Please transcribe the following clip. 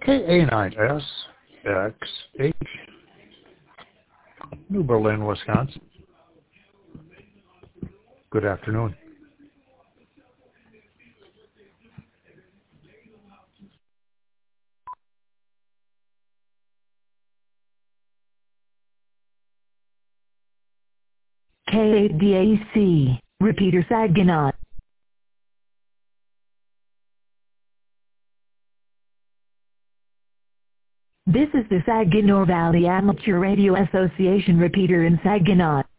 KA9SXH, New Berlin, Wisconsin. Good afternoon. K8DAC, repeater Saginaw. This is the Saginaw Valley Amateur Radio Association repeater in Saginaw.